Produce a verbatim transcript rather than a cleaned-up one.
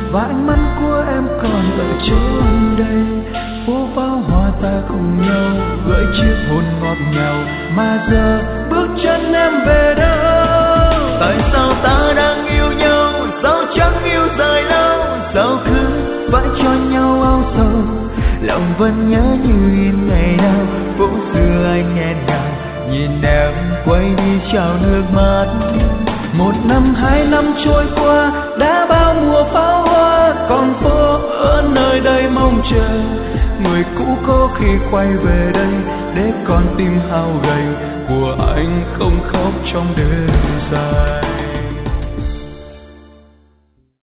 và ánh mắt của em còn ở chốn đây. Phố pháo hoa ta cùng nhau gợi chiếc hôn ngọt ngào, mà giờ bước chân em về đâu? Tại sao ta đang yêu nhau, sao chẳng yêu dài lâu, sao cứ phải cho nhau âu sầu, lòng vẫn nhớ như in ngày nào. Phố xưa anh nghẹn ngào nhìn em quay đi trao nước mắt. Một năm hai năm trôi qua đã bao mùa pháo hoa, còn phố ở nơi đây mong chờ người cũ có khi quay về đây, để con tim hao gầy của anh không khóc trong đêm dài.